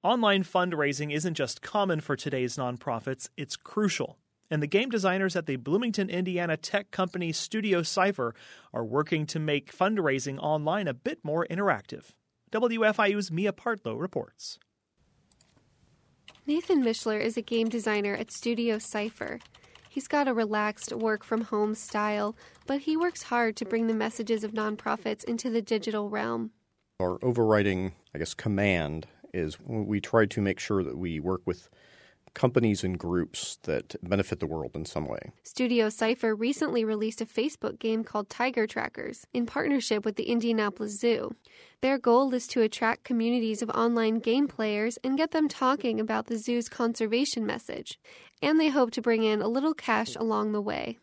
Online fundraising isn't just common for today's nonprofits, it's crucial. And the game designers at the Bloomington, Indiana tech company Studio Cypher are working to make fundraising online a bit more interactive. WFIU's Mia Partlow reports. Nathan Mishler is a game designer at Studio Cypher. He's got a relaxed work-from-home style, but he works hard to bring the messages of nonprofits into the digital realm. Our overriding, command is we try to make sure that we work with companies and groups that benefit the world in some way. Studio Cypher recently released a Facebook game called Tiger Trackers in partnership with the Indianapolis Zoo. Their goal is to attract communities of online game players and get them talking about the zoo's conservation message. And they hope to bring in a little cash along the way.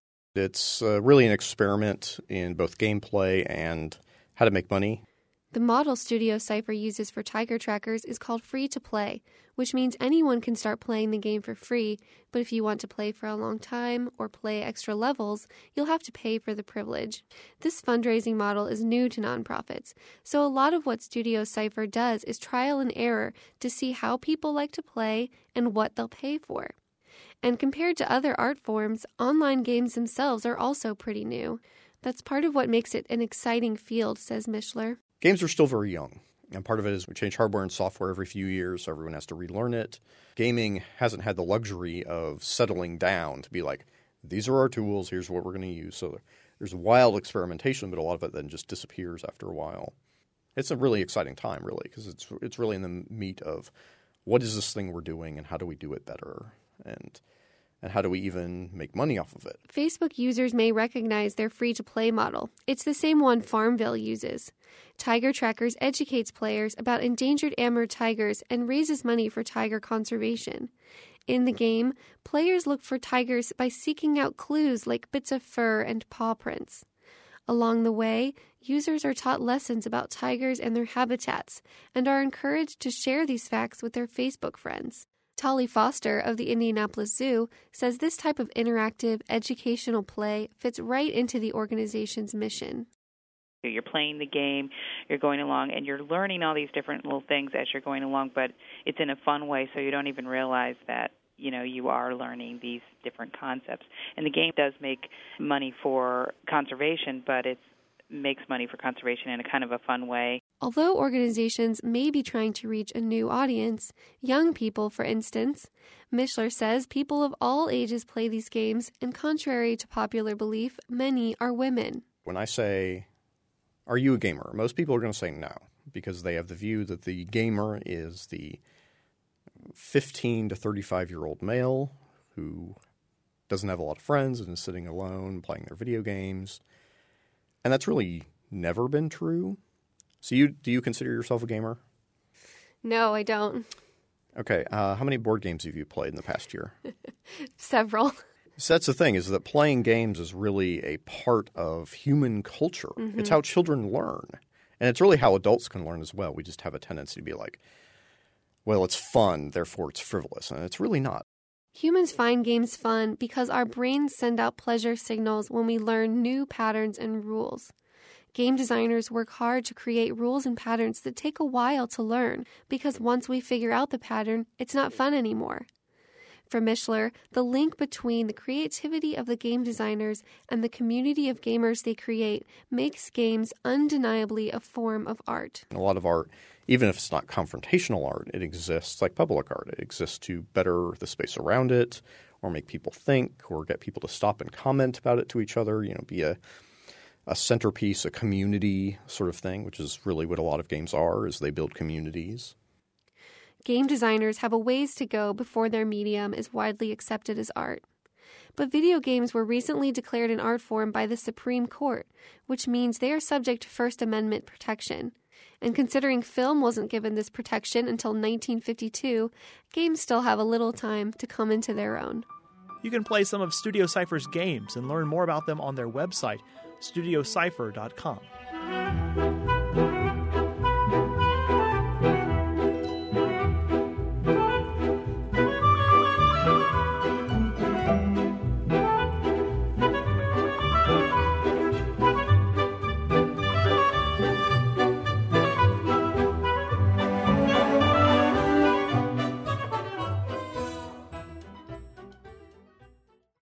It's really an experiment in both gameplay and how to make money. The model Studio Cypher uses for Tiger Trackers is called free-to-play, which means anyone can start playing the game for free, but if you want to play for a long time or play extra levels, you'll have to pay for the privilege. This fundraising model is new to nonprofits, so a lot of what Studio Cypher does is trial and error to see how people like to play and what they'll pay for. And compared to other art forms, online games themselves are also pretty new. That's part of what makes it an exciting field, says Mishler. Games are still very young, and part of it is we change hardware and software every few years, so everyone has to relearn it. Gaming hasn't had the luxury of settling down to be like, these are our tools, here's what we're going to use. So there's wild experimentation, but a lot of it then just disappears after a while. It's a really exciting time, really, because it's really in the meat of what is this thing we're doing and how do we do it better, and how do we even make money off of it? Facebook users may recognize their free-to-play model. It's the same one Farmville uses. Tiger Trackers educates players about endangered Amur tigers and raises money for tiger conservation. In the game, players look for tigers by seeking out clues like bits of fur and paw prints. Along the way, users are taught lessons about tigers and their habitats and are encouraged to share these facts with their Facebook friends. Tolly Foster of the Indianapolis Zoo says this type of interactive, educational play fits right into the organization's mission. You're playing the game, you're going along, and you're learning all these different little things as you're going along, but it's in a fun way, so you don't even realize that, you are learning these different concepts. And the game does make money for conservation, but it makes money for conservation in a kind of a fun way. Although organizations may be trying to reach a new audience, young people, for instance, Mishler says people of all ages play these games, and contrary to popular belief, many are women. When I say, are you a gamer? Most people are going to say no, because they have the view that the gamer is the 15 to 35-year-old male who doesn't have a lot of friends and is sitting alone playing their video games. And that's really never been true. So do you consider yourself a gamer? No, I don't. Okay. How many board games have you played in the past year? Several. So that's the thing, is that playing games is really a part of human culture. Mm-hmm. It's how children learn. And it's really how adults can learn as well. We just have a tendency to be like, well, it's fun, therefore it's frivolous. And it's really not. Humans find games fun because our brains send out pleasure signals when we learn new patterns and rules. Game designers work hard to create rules and patterns that take a while to learn, because once we figure out the pattern, it's not fun anymore. For Mishler, the link between the creativity of the game designers and the community of gamers they create makes games undeniably a form of art. A lot of art, even if it's not confrontational art, it exists like public art. It exists to better the space around it, or make people think, or get people to stop and comment about it to each other, be a centerpiece, a community sort of thing, which is really what a lot of games are, is they build communities. Game designers have a ways to go before their medium is widely accepted as art. But video games were recently declared an art form by the Supreme Court, which means they are subject to First Amendment protection. And considering film wasn't given this protection until 1952, games still have a little time to come into their own. You can play some of Studio Cypher's games and learn more about them on their website, studiocypher.com.